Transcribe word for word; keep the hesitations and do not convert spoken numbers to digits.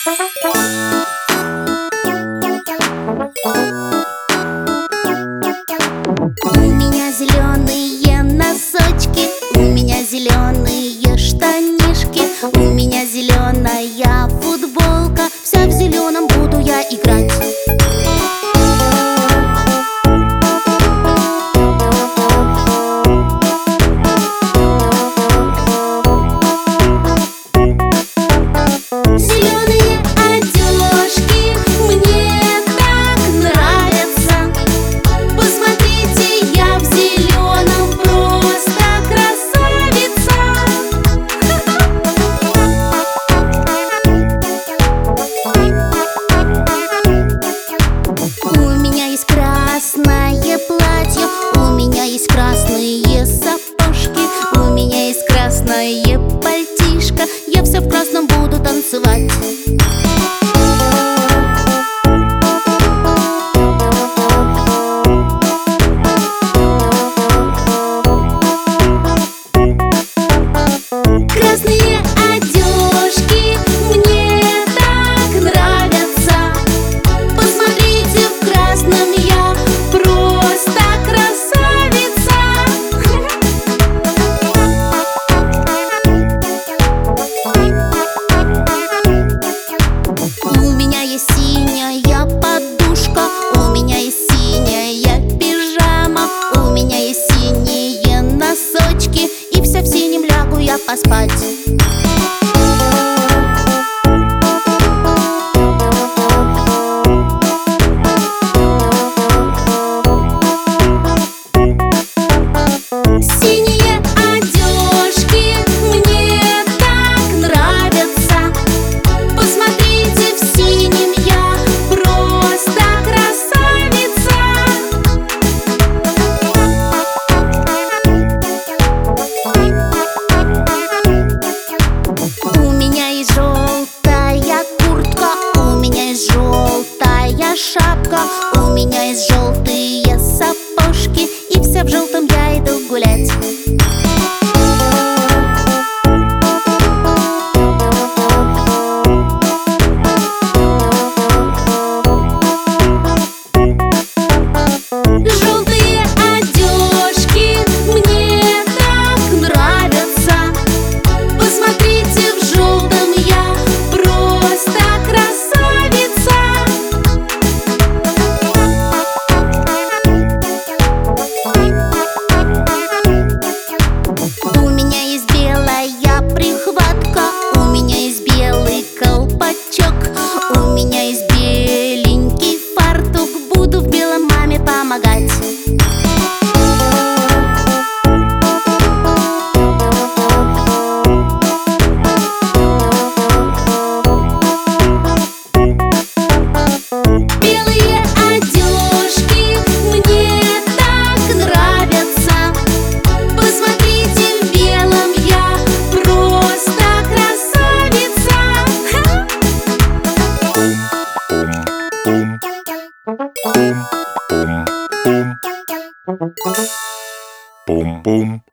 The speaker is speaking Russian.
У меня зеленые носочки, у меня зеленые штанишки, у меня зеленая футболка. Вся в зеленом буду я играть. Зеленые одежки мне так нравятся. Посмотрите, я в зеленом просто красавица. У меня есть красное платье, у меня есть красные сапожки, у меня есть красное пальтишко. Я вся в красном буду танцевать. Красные одежки мне так нравятся. Посмотрите, в красном я просто красавица. У меня есть синяя подушка, у меня есть синяя пижама, у меня есть синие носочки, и вся в синем лягу я поспать. Синие одежки мне так нравятся. Посмотрите, в синем я просто красавица. У меня есть желтая куртка, у меня есть желтая шапка, у меня есть желтые сапожки, и вся в желтом я иду гулять. Желтые одежки мне так нравятся. Посмотрите, в желтом я просто красавица. У меня есть белая прихватка, у меня есть белый колпачок, у меня есть беленький фартук, буду в белом маме помогать. Белые одежки мне так нравятся. Посмотрите, в белом я просто красавица. Бум-бум.